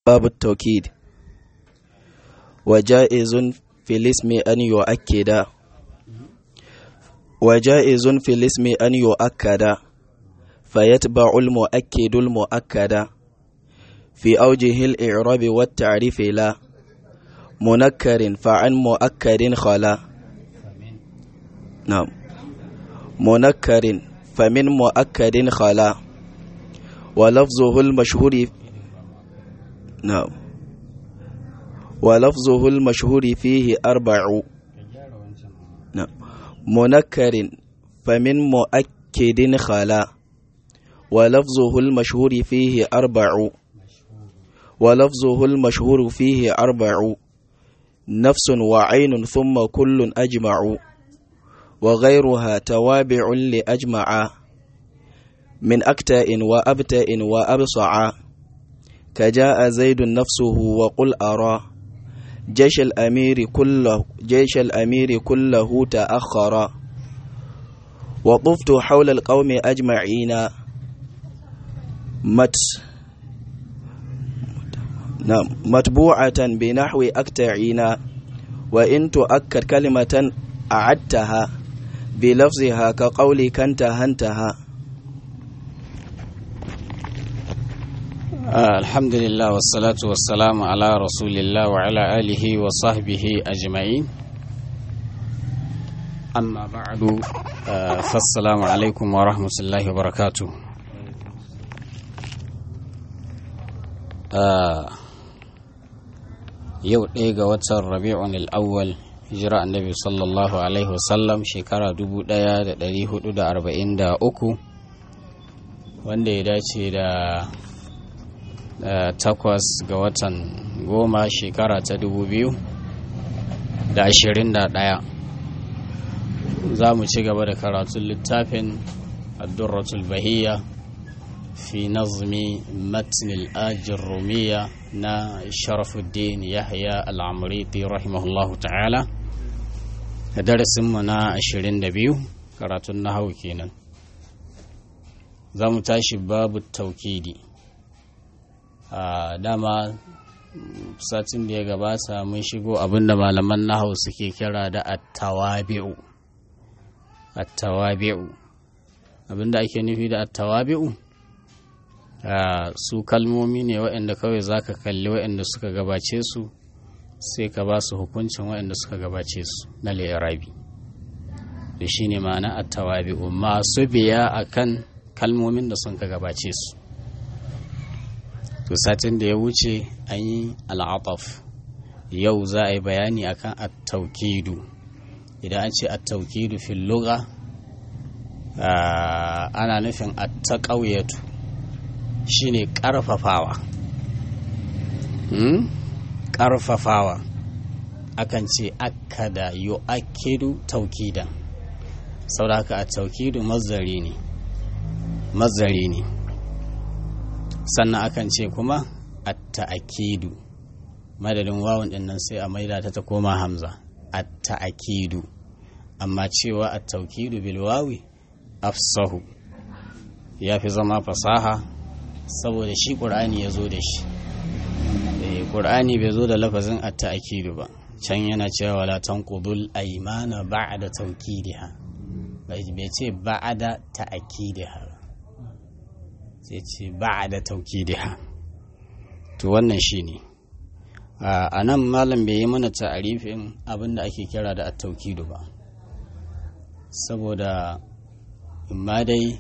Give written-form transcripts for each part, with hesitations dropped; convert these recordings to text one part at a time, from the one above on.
باب التوكيد. وجائز في الاسم أن يؤكد فيتبع المؤكد المؤكد في أوجه الإعراب والتعريف لا منكر فعن مؤكد خلا. نعم، منكر فمن مؤكد خلا ولفظه المشهور. نعم، ولفظه المشهور فيه أربع. نعم، منكر فمن مؤكد خلا ولفظه المشهور فيه أربع. ولفظه المشهور فيه أربع نفس وعين ثم كل أجمع وغيرها توابع لأجمع من أكتاء وأبتاء وأبصع كجاء زيد نفسه وقل أرى جيش الأمير كله تأخر وطفت حول القوم أجمعين متبوعة بنحو أكتعين وإن تؤكد كلمة أعدتها بلفظها كقولك انتهى. الحمد لله والصلاة والسلام على رسول الله وعلى آله وصحبه أجمعين. أما بعد فالسلام عليكم ورحمة الله وبركاته. yau ɗaya ga watan rabi'un al'awwal hijira annabi sallallahu alaihi wasallam shekara 1443 wanda ya dace da 8 ga watan 10 shekara ta 2021. za mu ci gaba da karatun littafin ad-durratul bahiyya في نظم متن الآج الرومية نا شرف الدين يحيى العمريطي رحمه الله تعالى درس منا 22 karatun nahwu kenan. zamu tashi babu taukidi. Dama satin da ya gabata mun shigo abinda malaman nahwu suke kira da at-tawabi'u. Abinda ake nufi da at-tawabi'u su kalmomi ne waɗanda kawai za ka kalli waɗanda suka gabace su sai ka ba su hukuncin waɗanda suka gabace su na li'irabi. da shi ne ma'ana at-tawabi'u, masu biya akan kalmomin da sun ka gabace su. to satin da ya wuce an yi al'ataf, yau za a yi bayani akan at-tawkidu. idan an ce at-tawkidu fil lugha ana nufin at-taqawiyatu, shine ƙarfafawa. Ƙarfafawa akan ce akkada yu'akkidu taukidan, saboda haka a taukidu mazdari ne. Sannan akan ce kuma at-ta'kidu, madadin wawun din nan sai a maida ta koma hamza, at-ta'kidu. amma cewa at-taukidu bil wawi afsahu, yafi zama fasaha saboda shi ƙur'ani ya zo da shi. ƙur'ani bai zo da lafazin at-ta'kidu ba. Can yana cewa wala tanqudul aymana ba'da tawkidiha, bai ce ba'da ta'kidiha ba, sai ce ba'da tawkidiha. to wannan shine a nan malam bai yi mana ta'arifin abinda ake kira da at-tawkidu ba, saboda imma dai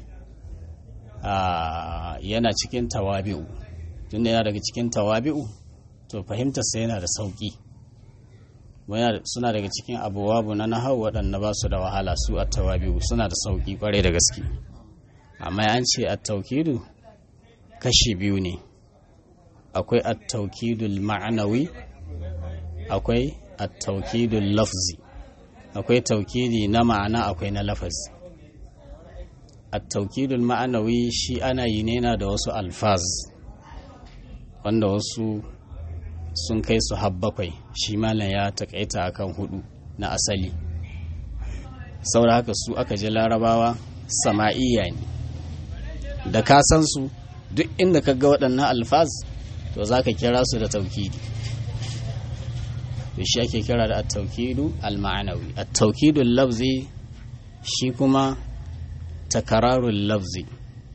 yana cikin tawabi'u. tunda yana daga cikin tawabi'u, to fahimtarsa yana da sauƙi. Suna daga cikin abubuwa na nahawu waɗanda ba su da wahala, su a tawabi'u suna da sauƙi ƙwarai da gaske. amma an ce at-tawkidu kashi biyu ne, akwai at-tawkidul ma'anawi, akwai at-tawkidul lafzi. akwai taukidi na ma'ana, akwai na lafazi. at-tawkidul ma'anawi shi ana yi ne da wasu alfaz wanda wasu sun kai su habbakwai, shi malam ya takaita akan 4 na asali. saboda haka su aka ji larabawa sama'iyya ne, da ka san su duk inda ka ga waɗannan alfaz to za ka kira su da taukidi, to shi ake kira da at-taukidu al-ma'anawi. At-taukidu lafzi shi kuma takararul lafzi,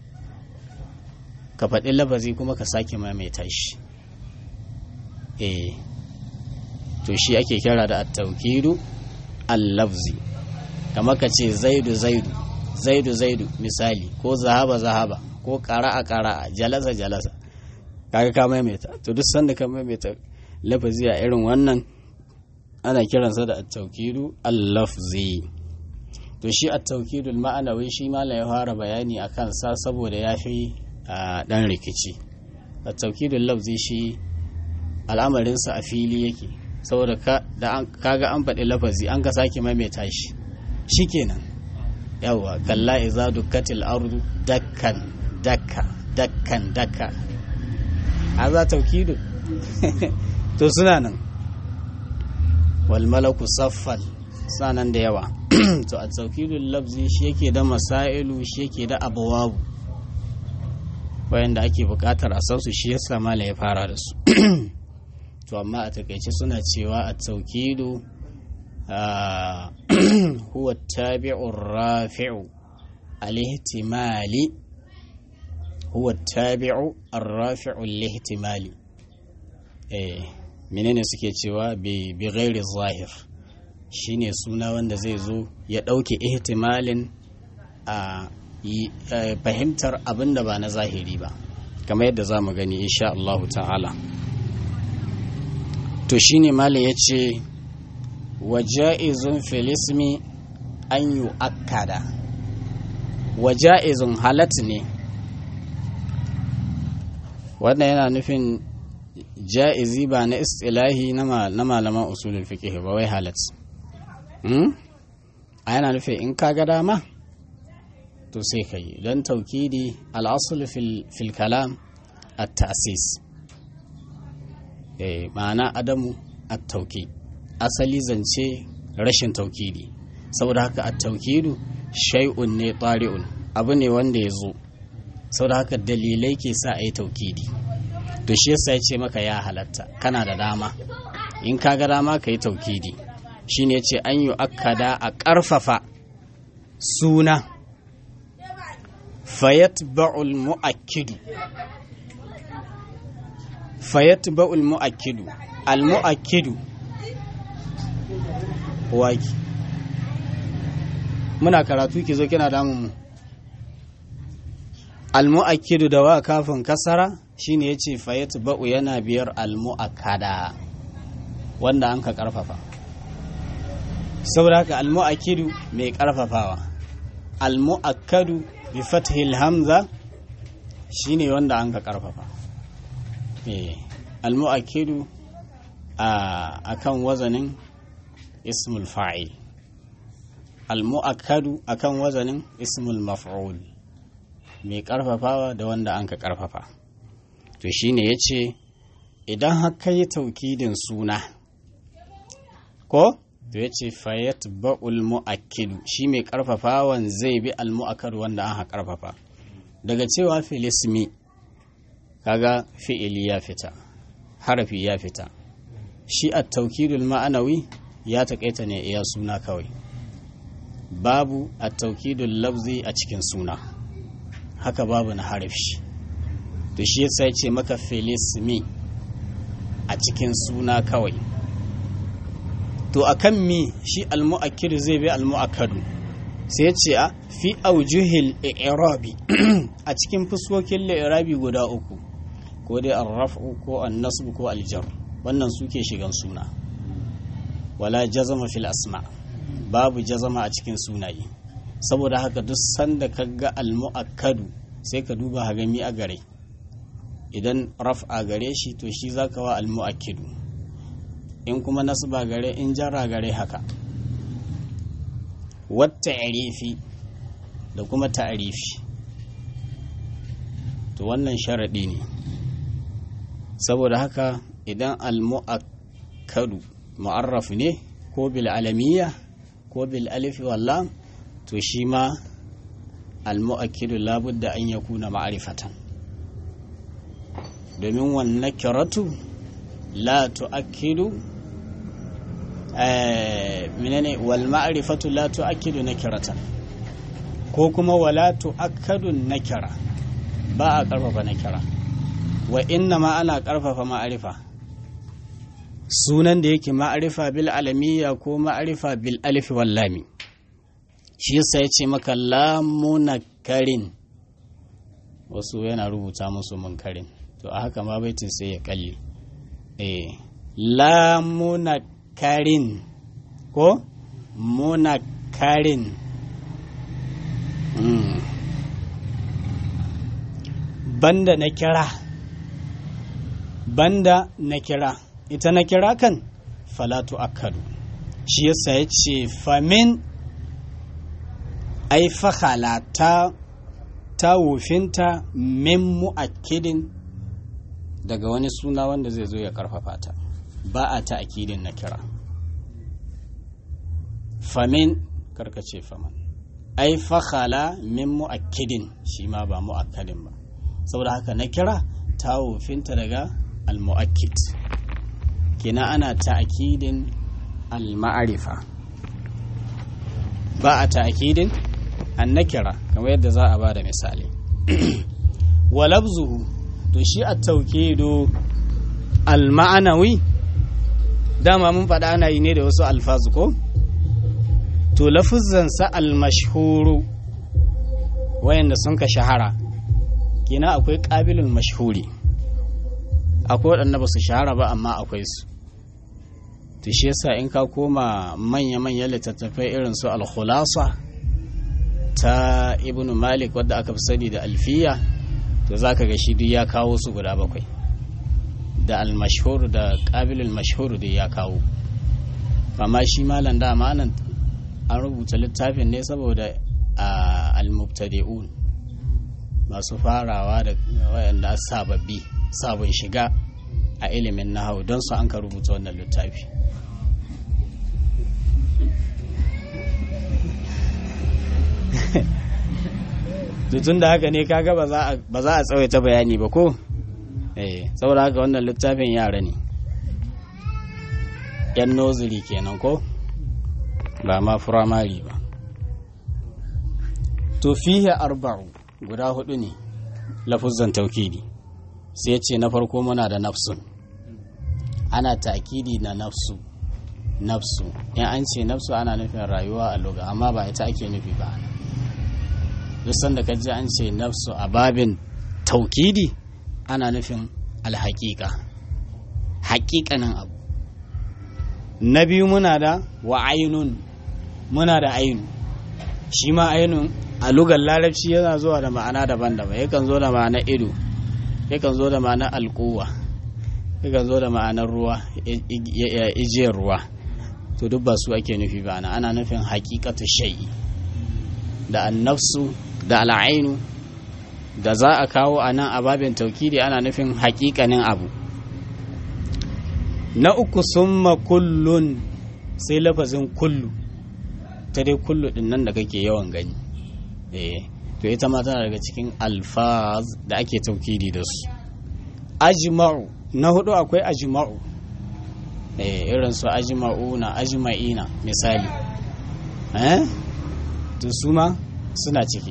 ka faɗi lafazi kuma ka sake maimaita shi, to shi ake kira da at-taukidu al-lafzi. kamar ka ce zaidu zaidu, zaidu zaidu misali, ko zahaba zahaba, ko qara'a qara'a, jalasa jalasa, kaga ka maimaita. To duk sanda ka maimaita lafazi a irin wannan ana kiransa da at-taukidu al-lafzi. to shi at-taukidu al-ma'anawi shi ma ya fara bayani akan sa saboda yafi dan rikici. At-taukidu al-lafzi shi al'amarin sa a fili yake, saboda kaga an faɗi lafazi an ka sake maimaita shi shikenan. yawa kalla iza dukkatil ardu dakkan dakka dakkan dakka, haza taukidu. to suna nan wal malaku saffan, suna nan da yawa. to a taukidul lafzi shi yake da masailu, shi yake da abwabu wayanda ake bukatar a san su, shi yasa mala ya fara da su. to amma a takeice suna cewa a taukidu huwa tabi'ur rafi'u al-ihtimali, huwa tabi'u ar-rafi'u al-ihtimali. menene suke cewa bi ghairi zahir, shine suna wanda zai zo ya dauke ihtimalin a fahimtar abin da ba na zahiri ba, kamar yadda zamu gani insha Allah ta'ala. to shine malai yace waja'izun fil ismi an yu'akkada, waja'izun halat ne, wannan yana nufin ja'izi ba na istilahi na malaman usulul fiqh ba, wai halat. a yana nufin in ka ga dama to sai ka yi, don taukidi al'asul fil kalam at-ta'sis, ma'ana adamu at-taukid, asali zance rashin taukidi. saboda haka at-taukidu shay'un ne tari'un, abu ne wanda ya zo, saboda haka dalilai ke sa a yi taukidi. to shi yasa ya ce maka ya halatta, kana da dama in ka ga dama ka yi taukidi. shine ya ce an yi akkada, a ƙarfafa suna, fayatba'ul mu'akkidu, fayatba'ul mu'akkidu, al-mu'akkidu waki, muna karatu ki zo kina damun mu. al-mu'akkidu da wa kafin kasara shine yace fayatba'u yana biyar al-mu'akkada wanda an ka karfafa. saboda haka al-mu'akkidu mai karfafawa, al-mu'akkadu bi fathil hamza shine wanda an ka karfafa. al-mu'akkidu akan wazanin ismul fa'il, al-mu'akkadu akan wazanin ismul maf'ul, mai karfafawa da wanda an ka karfafa. to shine yace idan haka yi taukidin suna ko, to yace fayatba'ul mu'akkidu, shi mai karfafawan zai bi al-mu'akkadu wanda an ka karfafa. daga cewa fil ismi kaga fi'ili ya fita, harafi ya fita. shi at-taukidul ma'anawi ya takaita ne iya suna kawai, babu at-taukidul lafzi a cikin suna, haka babu na harafi. to shi yasa ya ce maka filismi a cikin suna kawai. to akan mi shi al-mu'akkid zai bi al-mu'akkadu, sai ya ce a fi aujuhil i'rabi a cikin fuskokin li'irabi guda uku, ko dai ar-raf'u ko an-nasb ko al-jar, wannan suke shigan suna. wala jazama fil asma, babu jazama a cikin sunaye. saboda haka duk sanda kaga al-mu'akkadu sai ka duba hagami a gare, idan raf'a gare shi to shi zaka wa al-mu'akkidu, in kuma nasba gare, in jarra gare haka. wat ta'rifi da kuma ta'rifi, to wannan sharadi ne. saboda haka idan al-mu'akkadu mu'arraf ne ko bil alamiyya ko bil alif wal lam, to shi ma al-mu'akkidu labudda an yakuna ma'rifatan. domin wannan kiratu la tu'akkidu menene wal ma'rifatu la tu'akkidu nakiratan ko kuma wala tu'akkadu nakira ba a karfafa nakira wa inna ma ana karfafa ma'arifa sunan da yake ma'arifa bil alamiyya ko ma'arifa bil alif wal lam shi yasa yace maka lamunakarin wasu yana rubuta musu munkarin to a haka ma baitin sai ya kalli lamunakarin ko munakarin banda na kira ita na kira kan falatu akadu shi yasa ya ce famin ai fakhala ta wufinta min mu'akkidin daga wani suna wanda zai zo ya karfafa ta ba a ta akidin na kira famin karkace faman ai fakhala min mu'akkidin shi ma ba mu'akkadin ba saboda haka na kira ta wufinta daga al-mu'akkid kina ana ta'kidin al-ma'rifa ba a ta'kidin an-nakira kamar yadda za a bada misali wa labzuhu to shi at-tawkidu al-ma'anawi dama mun faɗa ana yi ne da wasu alfazu ko to lafuzan sa al-mashhuru wayanda sun ka shahara kina akwai qabilul mashhuri akwai waɗanda ba su shahara ba amma akwai su to shi yasa in ka koma manya-manyan littattafai irin su al-khulasa ta ibnu malik wadda aka fi sani da alfiya to zaka ga shi duk ya kawo su guda 7 da al-mashhur da qabilul mashhur duk ya kawo amma shi malam da amanan an rubuta littafin ne saboda al-mubtadi'un masu farawa da wayanda sababbi sabon shiga a ilimin nahawu don su an ka rubuta wannan littafi tun da haka ne kaga ba za a tsawaita bayani ba ko saboda haka wannan littafin yara ne yan noziri kenan ko ba ma firamari ba to fihe 4 guda 4 ne lafuzan taukidi sai ya ce na farko muna da nafsun ana ta'kidi na nafsu in an ce nafsu ana nufin rayuwa a lugha amma ba ita ake nufi ba duk sanda ka ji an ce nafsu a babin taukidi ana nufin alhaqiqa haƙiƙanin abu na biyu muna da wa ainun muna da ainu shi ma ainun a lugar larabci yana zuwa da ma'ana daban-daban yakan zo da ma'anar ido yakan zo da ma'anar alƙuwa yakan zo da ma'anar ruwa ijiyar ruwa to duk ba su ake nufi ba ana nufin haƙiƙatu shay'i da annafsu da al'ainu da za a kawo a nan a babin taukidi ana nufin haƙiƙanin abu na uku summa kullun sai lafazin kullu ta dai kullu din nan da kake yawan gani to ita ma tana daga cikin alfaz da ake taukidi da su ajma'u na hudu akwai ajma'u irin su ajma'una ajma'ina misali to su ma suna ciki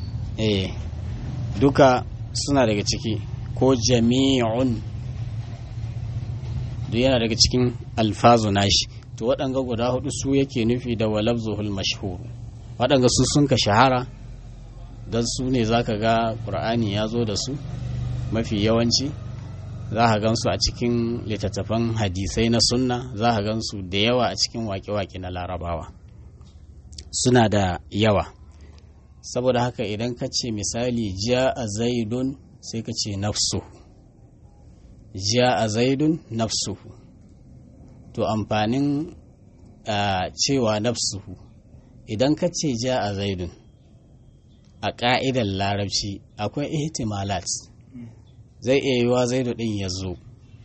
duka suna daga ciki ko jami'un duk yana daga cikin alfazu nashi to waɗanga guda 4 su yake nufi da walabzuhul mashhur waɗanga su sun ka shahara don su ne za ka ga ƙur'ani ya zo da su mafi yawanci za ka gan su a cikin littattafan hadisai na sunna za ka gan su da yawa a cikin waƙe-waƙe na larabawa suna da yawa saboda haka idan ka ce misali ja a zaidun sai ka ce nafsu ja a zaidun nafsuhu to amfanin cewa nafsuhu idan ka ce ja a zaidun a ƙa'idar larabci akwai ihtimalat zai iya yiwa zaidu ɗin ya zo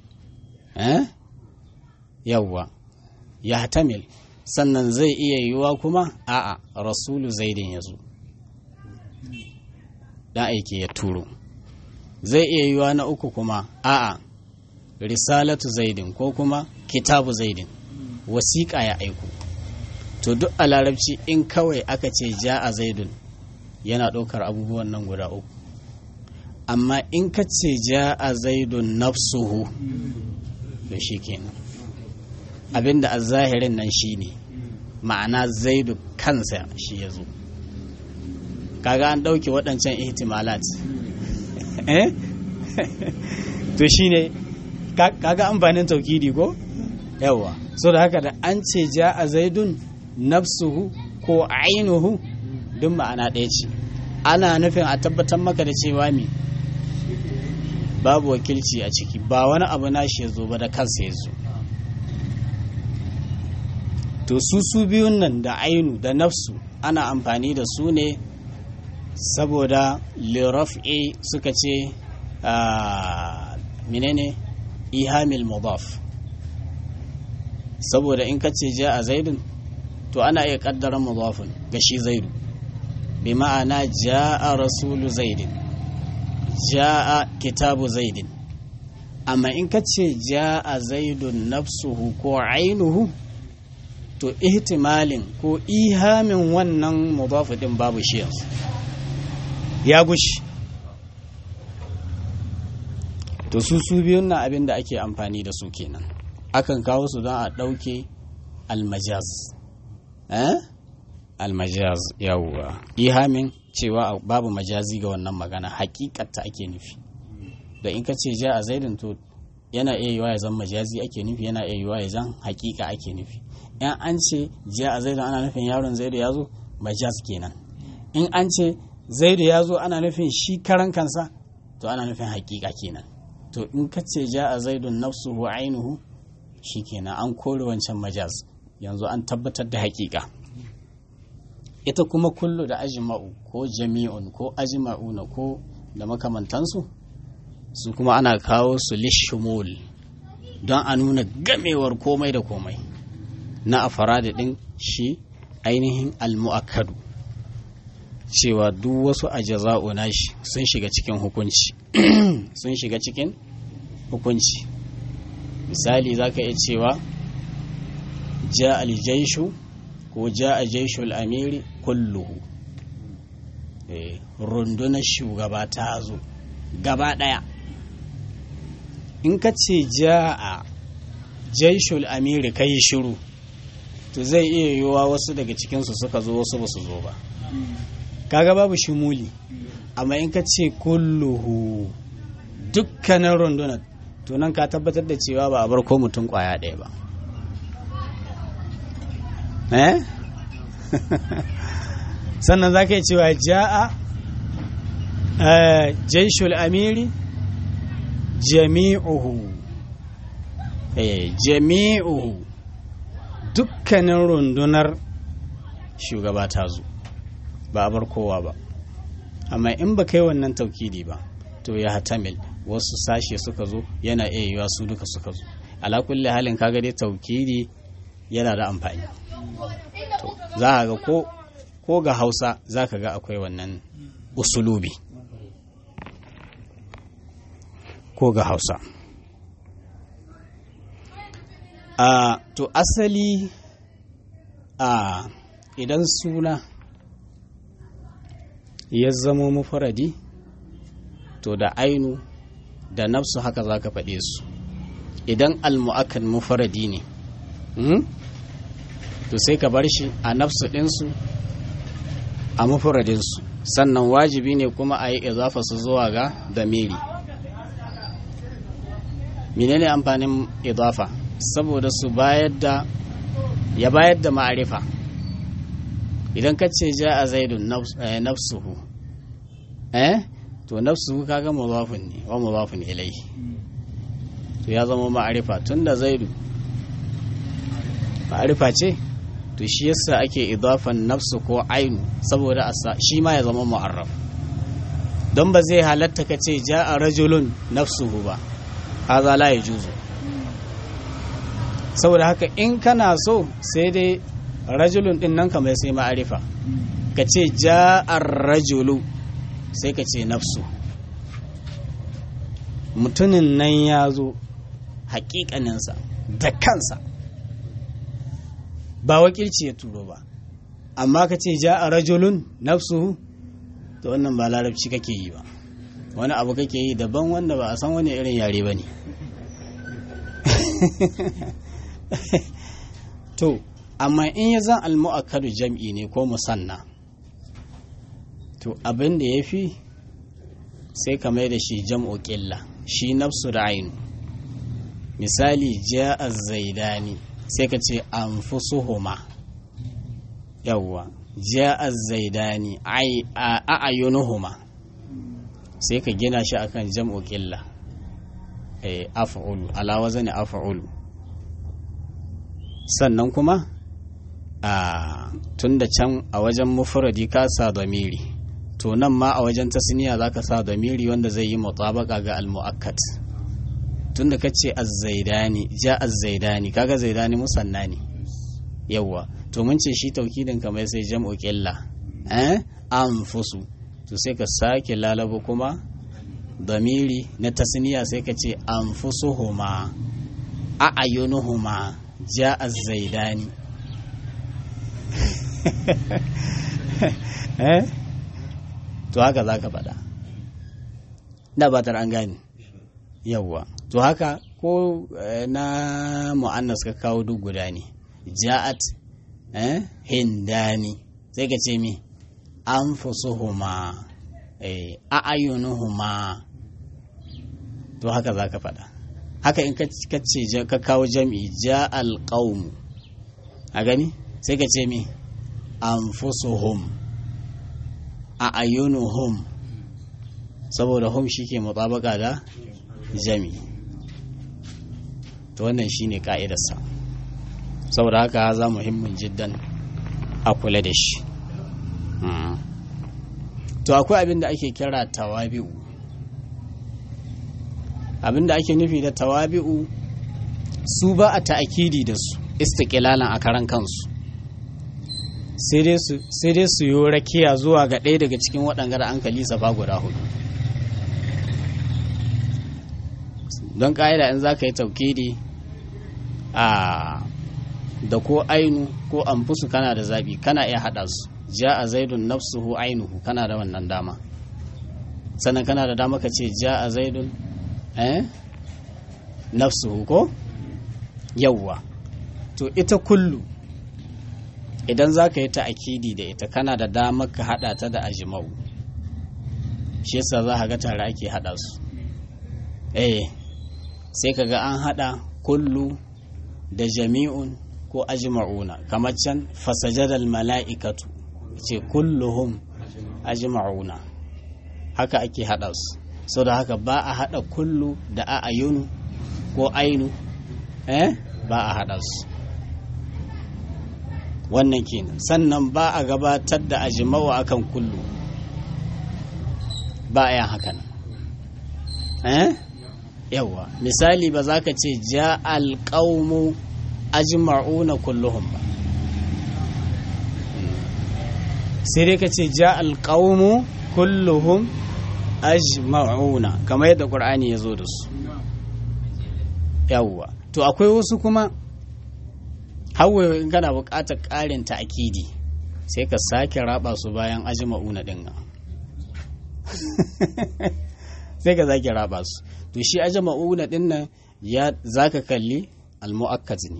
yawwa ya tamil sannan zai iya yiwa kuma a'a rasulu zaidin ya zo dan aiki ya turo zai iya yiwa na uku kuma a'a risalatu zaidin ko kuma kitabu zaidin, wasiƙa ya aiko. To duk a larabci in kawai aka ce ja'a zaidun yana ɗaukar abubuwan nan guda uku, amma in ka ce ja'a zaidun nafsuhu da shi kenan abinda a zahirin nan shi ne, ma'ana zaidu kansa shi ya zo. Kaga an ɗauke waɗancan ihtimalat to shi ne kaga amfanin taukidi ko yawa. So da haka da an ce ja'a zaidun nafsuhu ko ainuhu duk ma'ana ɗaya ce, ana nufin a tabbatar maka da cewa mi babu wakilci a ciki, ba wani abu nashi ya zo ba da kansa ya zo. To su biyun nan da ainu da nafsu ana amfani da su ne saboda liraf'i suka ce menene ihamil mudaf, saboda in ka ce ja a zaidun to ana iya kaddara mudafin ga shi zaidu, bi ma'ana ja'a rasulu zaidin, ja'a kitabu zaidin. Amma in ka ce ja'a zaidun nafsuhu ko ainuhu to ihtimalin ko ihamin wannan mudafu din babu shi yanzu, ya gushi. To su biyun na abin da ake amfani da su kenan, akan kawo su don a ɗauke almajaz almajaz yawwa, ihamin cewa babu majazi ga wannan magana, hakikata ake nufi. Da in ka ce ja a zaidin to yana iya yiwa ya zan majazi ake nufi, yana iya yiwa ya zan hakika ake nufi. In an ce ja a zaidin ana nufin yaron zaidu ya zo, majaz kenan. In an ce zaidu ya zo ana nufin shi karan kansa, to ana nufin hakika kenan. To in ka ce ja a zaidun nafsuhu ainuhu shi kenan an kore wancan majaz, yanzu an tabbatar da hakika. Ita kuma kullu da ajma'u ko jami'un ko ajma'una ko da makamantansu, su kuma ana kawo su lishumul don a nuna gamewar komai da komai na afarada din shi ainihin almu'akkadu, cewa duk wasu ajza'u nashi sun shiga cikin hukunci sun shiga cikin hukunci. Misali zaka iya cewa ja al-jayshu ko ja a jaishul amiri kulluhu, rundunar shugaba ta zo gaba daya. In ka ce ja a jaishul amiri kai shiru, to zai iya yiwuwa wasu daga cikinsu suka zo wasu ba su zo ba, kaga babu shimuli. Amma in ka ce kulluhu dukkanin rundunar, to nan ka tabbatar da cewa ba a bar ko mutum kwaya ɗaya ba. Sannan za ka yi cewa ja'a jaishul amiri jami'uhu, jami'uhu dukkanin rundunar shugaba ta zo, ba a bar kowa ba. Amma in ba kai wannan taukidi ba, to ya hatamil wasu sashe suka zo, yana iya yiwa su duka suka zo. Ala kulli halin kaga dai taukidi yana da amfani. Za a ga ko ga Hausa za ka ga akwai wannan usulubi, ko ga Hausa. To asali idan suna ya zamo mufaradi, to da ainu da nafsu haka za ka faɗe su. Idan al-mu'akkad mufaradi ne, to sai ka bar shi a nafsu ɗinsu a mufaradinsu. Sannan wajibi ne kuma a yi izafa su zuwa ga damiri. menene amfanin idafa? Saboda su bayar da ma'arifa. Idan ka ce ja a zaidun nafsuhu, to nafsuhu kaga mudafun ne wa mudafun ilayhi, to ya zama ma'arifa. Tunda zaidu ma'arifa ce, to shi yasa ake idafan nafsu ko ainu, saboda shi ma ya zama mu'arraf. Don ba zai halatta ka ce ja a rajulun nafsuhu ba, haza la yajuzu. Saboda haka in kana so sai dai rajulun din nan kamar sai ma'arifa, ka ce ja'ar rajulu sai ka ce nafsu. mutumin nan ya zo haƙiƙaninsa da kansa ba wakilci ya turo ba, amma ka ce ja a rajulun nafsuhu, to wannan ba larabci kake yi ba, wani abu kake yi daban wanda ba a san wani irin yare ba ne. To amma in ya zan almu'akkadu jam'i ne ko musanna, to abin da ya fi sai ka mai da shi jam'u ƙilla, shi nafsu da ainu. Misali ja'a zaidani sai ka ce anfusuhuma, yawwa ja'a zaidani a'ayunuhuma, sai ka gina shi akan jam'u ƙilla, af'ulu ala wazani af'ulu. Sannan kuma tun da can a wajen mufradi ka sa damiri, to nan ma a wajen tasniya zaka sa damiri wanda zai yi mutabaka ga al-mu'akkad. Tun da kace az-zaidani ja az-zaidani, kaga zaidani musanna ne, yawa to mun ce shi taukidin kamar sai jam'u qilla, anfusu, to sai ka sake lalabo kuma damiri na tasniya sai ka ce anfusuhuma a'ayunuhuma ja az-zaidani. To haka za ka faɗa, da ba an gane, yawwa to haka ko na mu'annas ka kawo duk guda ne, ja'at hindani sai ka ce mi anfusuhuma a'ayunuhuma, to haka za ka faɗa. Haka in ka ce ka kawo jam'i ja'al qaumu, a gani sai ka ce mi anfusuhum a'ayunuhum, saboda hum shike mutabaka da jami. To wannan shine ka'idarsa, saboda haka za muhimmin jiddan a kula da shi. To akwai abin da ake kira tawabi'u. Abin da ake nufi da tawabi'u, su ba a ta'akidi da su istiqlalan a karan kansu, sai dai su yi rakiya zuwa ga ɗaya daga cikin waɗanda an kalisa ba guda hudu. Don ƙa'ida in za ka yi taukidi da ko ainu ko anfusu kana da zaɓi, kana iya haɗa su, ja a zaidun nafsuhu ainuhu, kana da wannan dama. Sannan kana da dama ka ce ja a zaidun nafsuhu ko yawwa. To ita kullu idan za ka yi ta'akidi da ita kana da damar ka haɗa ta da ajimau, shi yasa za ka ga tare ake haɗa su. Sai ka ga an haɗa kullu da jami'un ko ajma'una, kamar can fasajadal mala'ikatu ce kulluhum ajma'una, haka ake haɗa su. Sau da haka ba a haɗa kullu da a'ayunu ko ainu, ba a haɗa su. Wannan kenan. Sannan ba a gabatar da ajma'u akan kullu, ba a yin haka nan. Yawa misali ba za ka ce ja alƙaumu ajma'una kulluhum ba, sai dai ka ce ja alƙaumu kulluhum ajma'una, kamar yadda ƙur'ani ya zo da su. Yawa to akwai wasu kuma hawaye in kana buƙatar ƙarin ta'akidi sai ka sake raba su bayan ajma'una ɗin nan. Sai ka sake raba su. To shi ajma'una ɗin nan ya zaka kalli al-mu'akkad ne,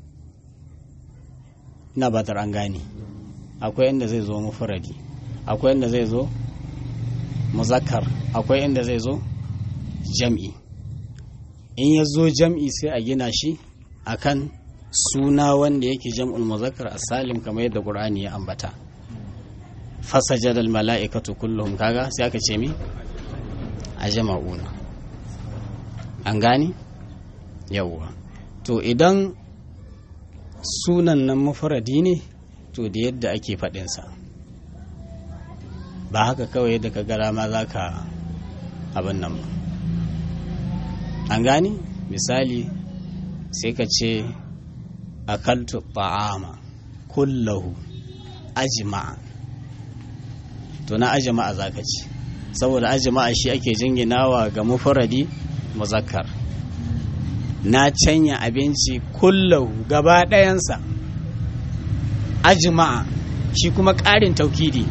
ina ba an gane. Akwai inda zai zo mufradi, akwai inda zai zo muzakkar, akwai inda zai zo jam'i. In ya zo jam'i sai a gina shi akan suna wanda yake jam'ul muzakkar as-salim, kamar yadda Qur'ani ya ambata. Fasajadal mala'ikatu kulluhum, kaga sai aka ce mi ajma'una. An gane? Yawwa. To idan sunan nan mufradi ne, to da yadda ake faɗinsa, ba haka kawai yadda ka gara ma za ka abin nan ba. An gane? Misali sai ka ce akaltu ta'ama kullahu ajma'a, to na ajma'a za ka ce, saboda ajma'a shi ake jinginawa ga mufradi muzakkar na canya abinci kullahu gaba ɗayansa ajma'a shi kuma ƙarin taukidi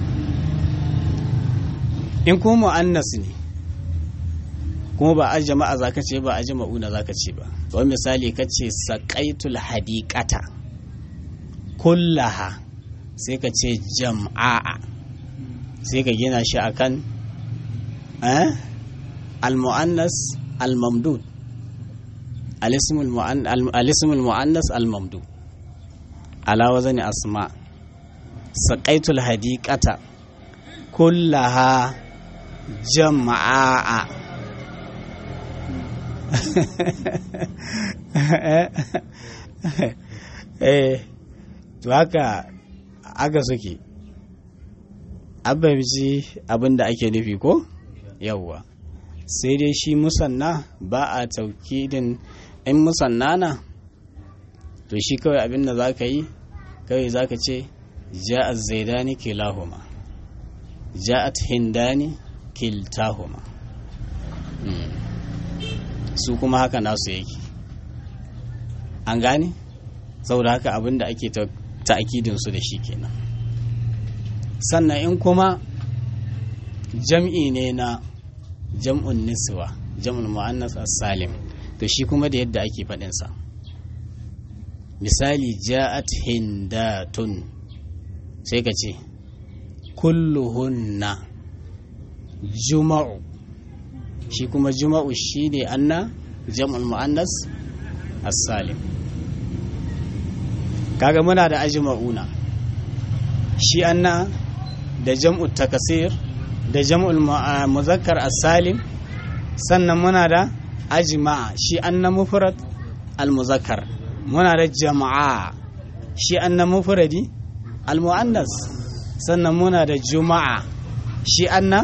in kuma mu'annas ne kuma ba ajma'a zaka ce ba ajma'una zaka ce ba to misali kace saqaitul hadiqata kullaha sai ka ce jam'a sai ka gina shi akan al-mu'annas al-mamdud al-ism al-mu'annas al-mamdud ala wazani asma saqaitul hadiqata kullaha jam'a to haka suke abinci abinda ake nufi ko yawwa sai dai shi musanna ba a taukidin in musanna na to shi kawai abinda za ka yi kawai za ka ce ja'at zaidani kilahuma ja'at hindani kiltahuma su kuma haka nasu yake an gane saboda haka abinda ake ta'akidinsu da shi kenan sannan in kuma jam'i ne na jam'un niswa jam'ul mu'annas as-salim to shi kuma da yadda ake faɗinsa misali ja'at hindatun sai ka ce kulluhunna juma'u shi kuma juma'u shi ne anna jam'ul mu'annas as-salim kaga muna da ajma'una shi anna da jam'ul takasir da jam'ul muzakkar as-salim sannan muna da ajma'a shi anna mufrad al-muzakkar muna da jama'a shi anna mufradi al-mu'annas sannan muna da juma'a shi anna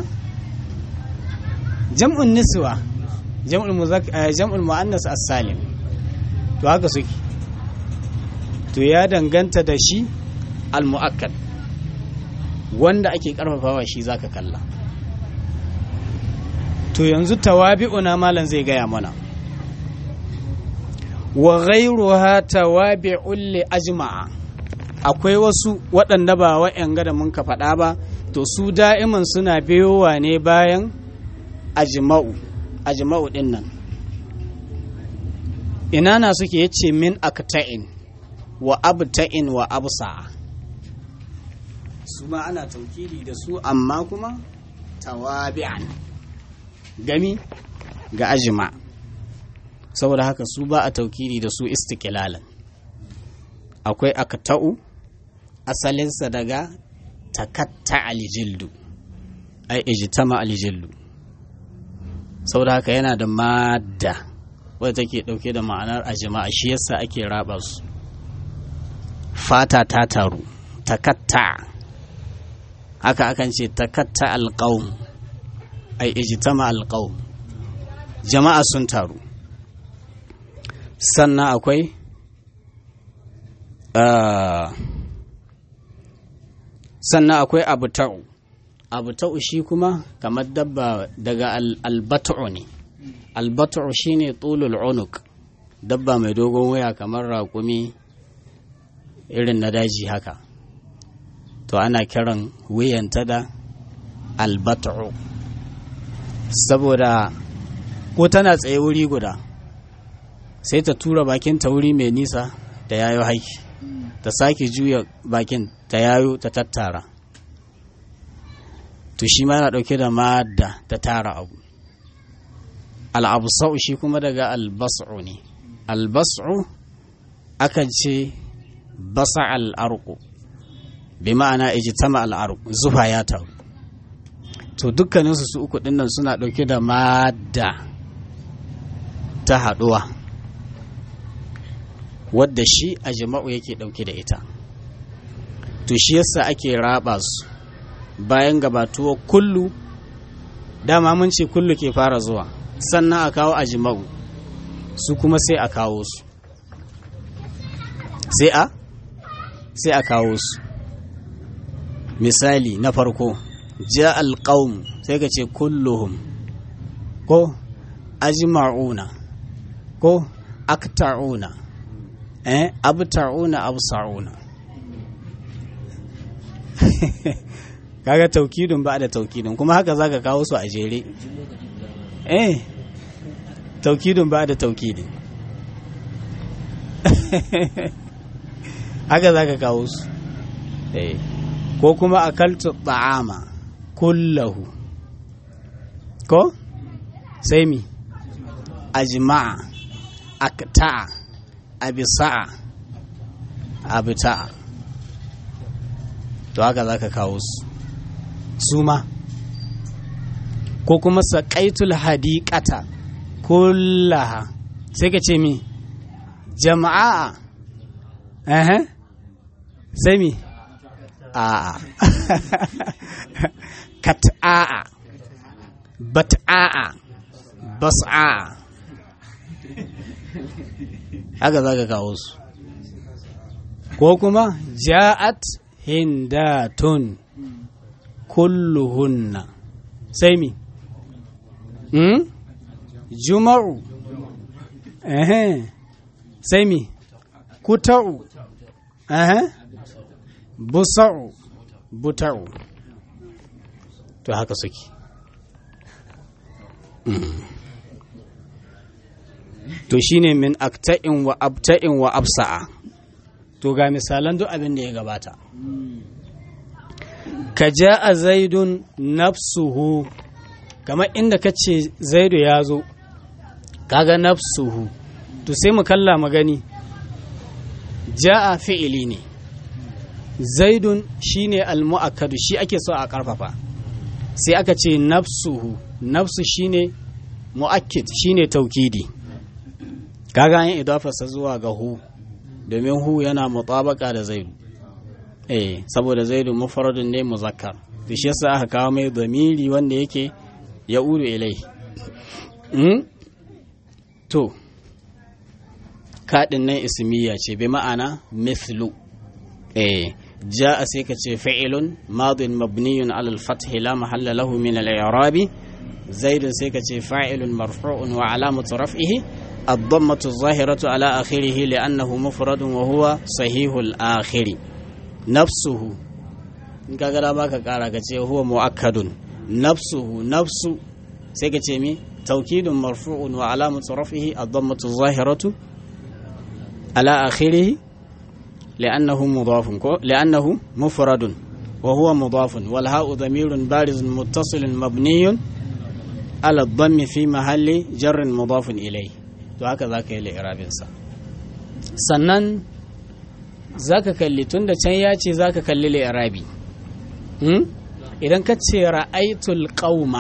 jam'un niswa jam'ul mu'annas as-salim to haka suke to ya danganta da shi al-mu'akkad wanda ake karfafawa shi zaka kalla to yanzu tawabi'una malan zai gaya mana wa ghayruha tawabi'un li ajma'a akwai wasu waɗanda ba wa'yan da mun ka faɗa ba to su da'iman suna biyowa ne bayan ajma'u ɗin nan ina na suke yace min akta'in wa abta'in wa absa'a su ma ana taukidi da su amma kuma tawabi'an gami ga ajma saboda haka su ba a taukidi da su istiqlalan akwai akta'u asalinsa daga takatta aljildu ai ijtama aljildu saboda haka yana da madda wadda take dauke da ma'anar ajma'a shi yasa ake raba su fata ta taru takatta haka akan ce takatta alqaum ai ijtama alqaum jama'a sun taru sannan akwai abuta'u shi kuma kamar dabba daga albat'u ne albat'u shine tulul unuk dabba mai dogon waya kamar raƙumi irin na daji haka to ana kiran wuyanta da albat'u saboda ko tana tsaye wuri guda sai ta tura bakin ta wuri mai nisa da yayo haiki ta sake juya bakin ta yayo ta tattara to shi ma yana dauke da madda ta tara abu al'absa'u shi kuma daga albas'u ne albas'u akan ce basa al'arqu bi ma'ana ijtama al'arqu zufa ya taru to dukkaninsu su uku dinnan suna dauke da madda ta haduwa wadda shi a jama'u yake dauke da ita to shi yasa ake raba su bayan gabatuwa kullu dama mun ce kullu ke fara zuwa sannan a kawo a jama'u su kuma sai a kawo su sai a kawo su misali na farko ja alqaum sai ka ce kulluhum ko ajma'una ko akta'una abta'una absa'una kaga taukidun ba da taukidun kuma haka zaka kawo su a jere taukidun ba da taukidin haka zaka kawo su ko kuma akaltu ta'ama kullahu ko sai mi ajma'a akta'a abisa'a abita'a to haka zaka kawo su ma ko kuma saqaitul hadiqata kullaha sai ka ce mi jama'a sai mi a'a kat'a'a bat'a'a bas'a'a haka za ka kawo su ko kuma ja'at hindatun kulluhunna sai mi juma'u sai mi kuta'u busa'u buta'u to haka suke to shine min akta'in wa abta'in wa absa'a to ga misalan duk abin da ya gabata ka ja'a zaidun nafsuhu kamar inda kace zaidu ya zo kaga nafsuhu to sai mu kalla magani ja'a fi'ili ne zaidun shine al-mu'akkadu shi ake so a karfafa sai aka ce nafsuhu nafsu shine mu'akkid shine taukidi kaga yin idafarsa zuwa ga hu domin hu yana mutabaka da zaidu saboda zaidu mufradun ne muzakkar to shi yasa aka kawo mai damiri wanda yake ya uru ilai to kadin nan ismiya ce bi ma'ana mithlu جاء سيكة فعل ماض مبني على الفتح لا محل له من الإعراب زيد سيكة فاعل مرفوع وعلامة رفعه الضمة الظاهرة على آخره لأنه مفرد وهو صحيح الآخر نفسه هو مؤكد نفسه نفس سيكة مي توكيد مرفوع وعلامة رفعه الضمة الظاهرة على آخره لأنه مفرد وهو مضاف والهاء ضمير بارز متصل مبني على الضم في محل جر مضاف إليه وهكذا كيل إعرابinsa sannan zaka kalli tunda can ya ce zaka kalli li'irabi idan ka ce ra'aytul qauma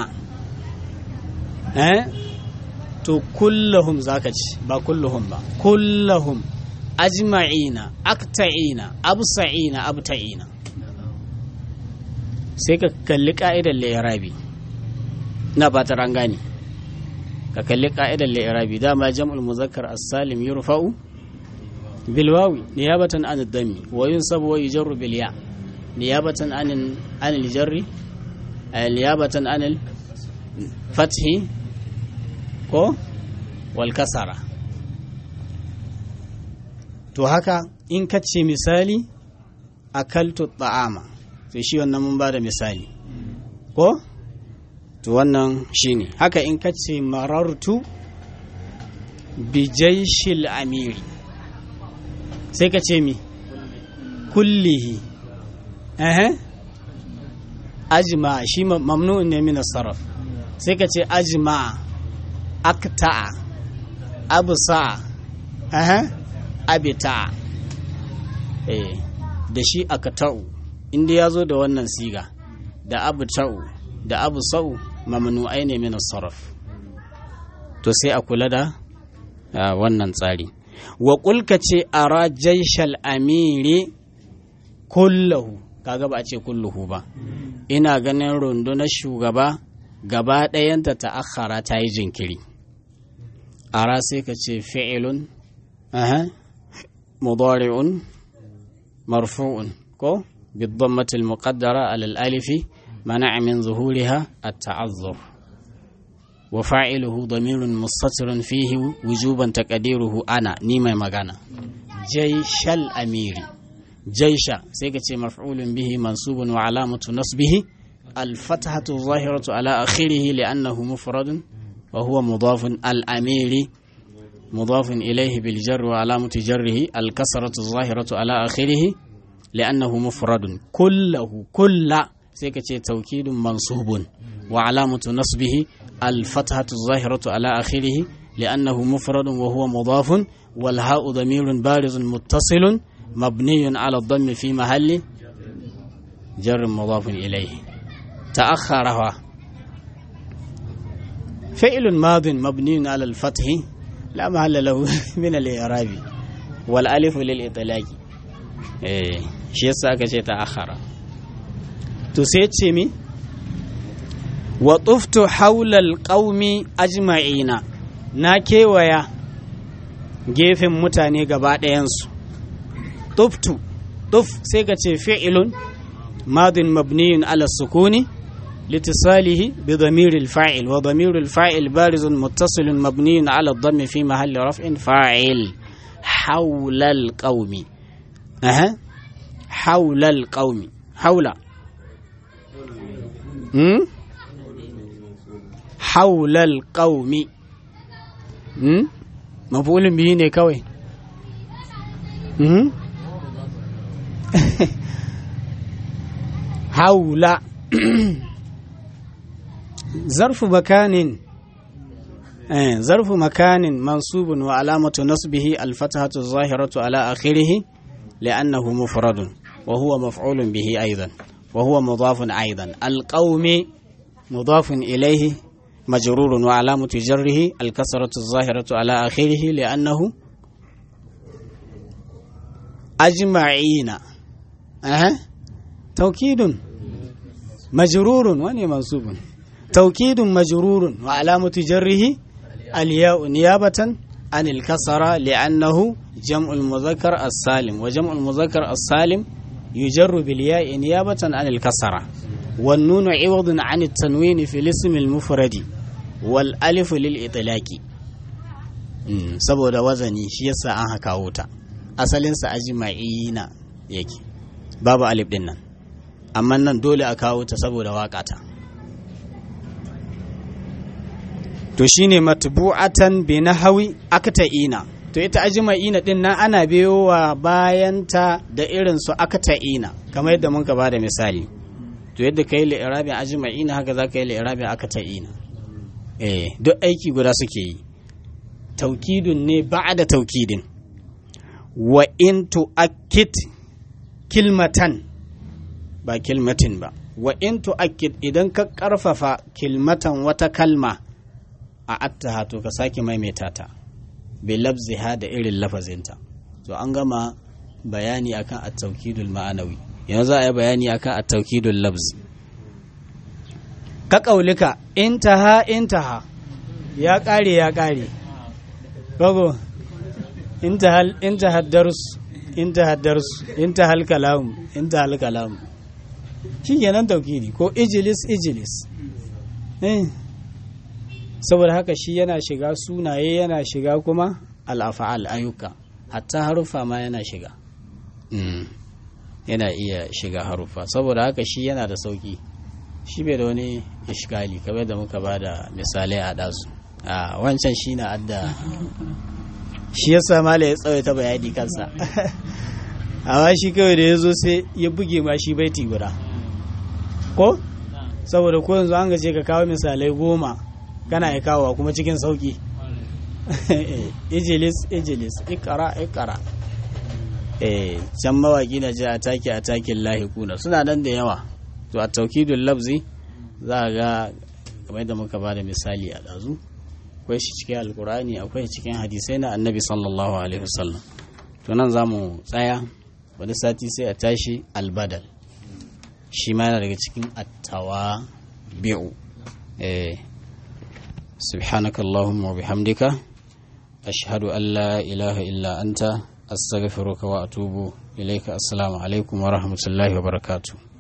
to kullahum zaka ci ba kulluhum ba kullahum ajma'ina akta'ina absa'ina abta'ina sai ka kalli ka'idar li'irabi na ba ta rangani ka kalli ka'idar li'irabi dama jam'ul muzakkar as-salim yurfa'u bil wawi niyabatan an ad-dammi wa yunsabu wa yujarru bil ya niyabatan an al-jarri niyabatan an al-fathi ko wal kasara to haka in ka ce misali akaltu ta'ama to shi wannan mun ba da misali ko to wannan shine haka in ka ce marartu bi jaishil amiri sai ka ce mi kullihi ajma shi mamnu'un ne min as-sarf sai ka ce ajma akta'a absa abita da shi akata'u inda ya zo da wannan siga da abta'u da absa'u mamnu'ai ne min as-sarf to sai a kula da wannan tsari wa kulka ce ara jaishal amiri kullahu kaga ba a ce kulluhu ba ina ganin rundunar shugaba gaba ɗayanta ta akhara ta yi jinkiri ara sai ka ce fi'ilun mudari'un marfu'un ko بالضمة المقدرة على الألف منع من ظهورها التعذر wa fa'iluhu damirun mustatirun fihi wujuban taqdiruhu ana ni mai magana jaishal amiri jaisha sai ka ce maf'ulun bihi mansubun wa alamatu nasbihi al-fathatu zahiratu ala akhirih li'annahu mufradun wa huwa mudafun al-amiri mudafun ilayhi bil jarri wa alamatu jarrihi al-kasratu zahiratu ala akhirih li'annahu mufradun kullahu kulla sai ka ce tawkidun mansubun wa alamatu nasbihi al-fathatu zahiratu ala akhirih li'annahu mufradun wa huwa mudafun wal ha'u damirun barizun muttasilun مبني على الضم في محل جر مضاف إليه تأخرها فعل ماض مبني على الفتح لا محل له من الإعراب والألف للإطلاق شيء ساكا شيء تأخر تسيت شمي وطفت حول القوم أجمعين ناكي ويا جيف متاني قبات ينسو طفت طف سيكتي فعل ماض مبني على السكون لاتصاله بضمير الفاعل وضمير الفاعل بارز متصل مبني على الضم في محل رفع فاعل حول القوم حول القوم حول حول القوم مفعول به ne kawai حول ظرف مكان منصوب وعلامة نصبه الفتحة الظاهرة على آخره لأنه مفرد وهو مفعول به أيضا وهو مضاف أيضا القوم مضاف إليه مجرور وعلامة جره الكسرة الظاهرة على آخره لأنه أجمعين توكيد مجرور وني منصوب توكيد مجرور وعلامة جره الياء نيابة عن الكسرة لأنه جمع المذكر السالم وجمع المذكر السالم يجر بالياء نيابة عن الكسرة والنون عوض عن التنوين في الاسم المفرد والألف للإطلاق saboda wazani shi yasa an haka wuta asalinsa ajma'ina yake babu alif din nan amma nan dole a kawo ta saboda waƙata to shine matbu'atan bi nahwi akta'ina to ita ajma'ina din nan ana biyowa bayan ta da irin su akta'ina kamar yadda mun ka bada misali to yadda kai li i'rabi ajma'ina haka zaka yi li i'rabi akta'ina duk aiki guda suke yi taukidun ne ba'da taukidin wa in tu'akkid kilmatan ba kilmatin ba wa in tu'akkid idan ka karfafa kilmatan wata kalma a attaha to ka sake maimaita ta bi labziha da irin lafazinta to an gama bayani akan at-tawkidul ma'anawi yanzu za a yi bayani akan at-tawkidul labzi ka kaulika intaha ya kare gogo intaha dars intahal kalam shi kenan taukidi ko ijilis saboda haka shi yana shiga sunaye yana shiga kuma al'afa'al ayyuka hatta harufa ma yana shiga yana iya shiga harufa saboda haka shi yana da sauki shi bai da wani ishkali kamar da muka bada misalai a dazu a wancan shi na adda shi yasa mala ya tsawaita bayani kansa amma shi kawai da ya zo sai ya buge ma shi baiti guda ko saboda ko yanzu an gaje ka kawo misalai 10 kana ya kawo kuma cikin sauki ijilis ikara can mawaki na ji a takin lahi kuna suna nan da yawa to a taukidul labzi za a ga kamar yadda muka ba da misali a ɗazu akwai shi cikin alkurani akwai cikin hadisai na annabi sallallahu alaihi wasallam to nan za mu tsaya wani sati sai a tashi albadal shi ma yana daga cikin attawa bi'u subhanaka allahumma wa bihamdika ashhadu an la ilaha illa anta astaghfiruka wa atubu ilayka assalamu alaikum wa rahmatullahi wa barakatuh